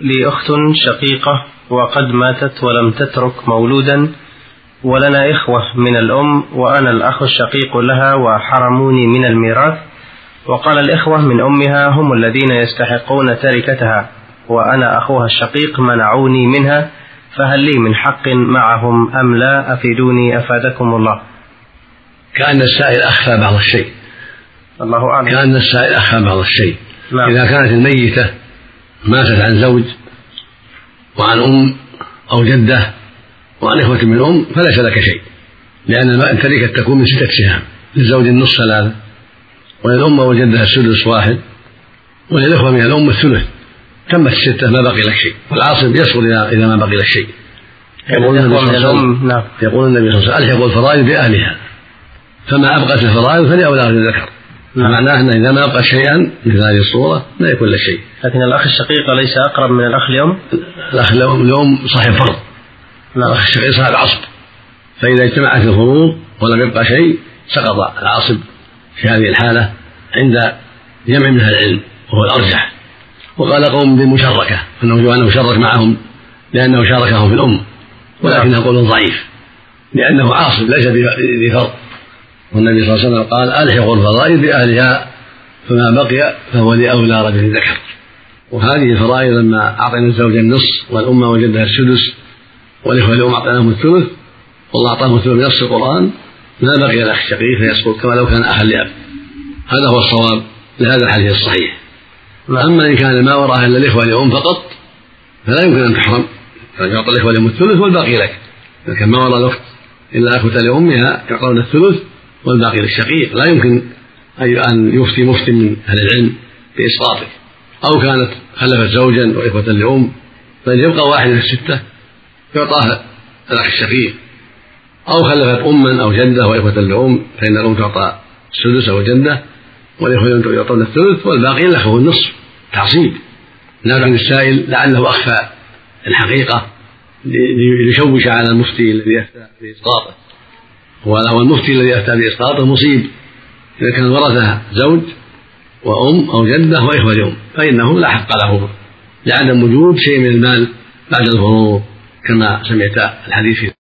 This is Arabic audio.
لي أخت شقيقة وقد ماتت ولم تترك مولودا، ولنا إخوة من الأم وأنا الأخ الشقيق لها وحرموني من الميراث، وقال الإخوة من أمها هم الذين يستحقون تركتها وأنا أخوها الشقيق منعوني منها، فهل لي من حق معهم أم لا؟ أفيدوني أفادكم الله. كأن السائل أخفى بعض الشيء. الله أعلم. كأن السائل أخفى بعض الشيء. نعم. إذا كانت الميتة ماتت عن زوج وعن أم أو جدة وعن إخوة من أم فليس لك شيء، لأن التركة تكون من 6 سهام، للزوج النصف 3، وللأم والجدة السدس 1، وللإخوة من الأم الثلث. تمت 6 ما بقي لك شيء، والعاصب يسقط إذا ما بقي لك شيء. يقول النبي صلى الله عليه وسلم ألحقوا الفرائض بأهلها، فما أبقت الفرائض فلأولى الذكر. معناه أنه إذا ما أبقى شيئا مثل هذه الصورة لا يكون له شيء. لكن الأخ الشقيق ليس أقرب من الأخ اليوم؟ الأخ اليوم صاحب فرض. الأخ الشقيق صاحب عصب، فإذا اجتمعت الفروض ولم يبقى شيء سقط العاصب في هذه الحالة عند جمع من أهل العلم وهو الأرجح. وقال قوم بالمشاركة، أنه يجب أن يشارك معهم لأنه شاركهم في الأم، ولكنه قول ضعيف لأنه عاصب ليس بفرض. والنبي صلى الله عليه وسلم قال ألحقوا الفرائض بأهلها فما بقي فهو لأولى رجل ذكر. وهذه الفرائض لما أعطينا الزوج النصف والأم والجدة السدس والإخوة الأم أعطيناهم الثلث، والله أعطاهم الثلث بنص القرآن، ما بقي الأخ الشقيق فيسقط كما لو كان أخا لأب. هذا هو الصواب لهذا الحديث الصحيح. أما إن كان ما وراءها إلا الإخوة الأم فقط فلا يمكن أن تحرم، يعطى الإخوة الأم الثلث والباقي لك. لكن ما وراء الأخت إلا أخوة لأمها يعطون الثلث والباقي للشقيق. لا يمكن أن يفتي مفتي من أهل العلم بإسقاطه. أو كانت خلفت زوجا وإخوة لأم بل يبقى واحد من 6 يعطاه الأخ الشقيق، أو خلفت أما أو جدة وإخوة لأم فإن الأم تعطى السدس أو الجدة والإخوة يعطون الثلث والباقي له النصف تعصيب. لكن السائل لعله أخفى الحقيقة ليشوش على المفتي الذي يفتى بإسقاطه، والمفتي الذي يفتى بإسقاطه مصيب إذا كان ورثه زوج وأم أو جدة وإخوة لأم، فإنه لا حق له لعدم وجود شيء من المال بعد الفروض كما سمعت الحديث.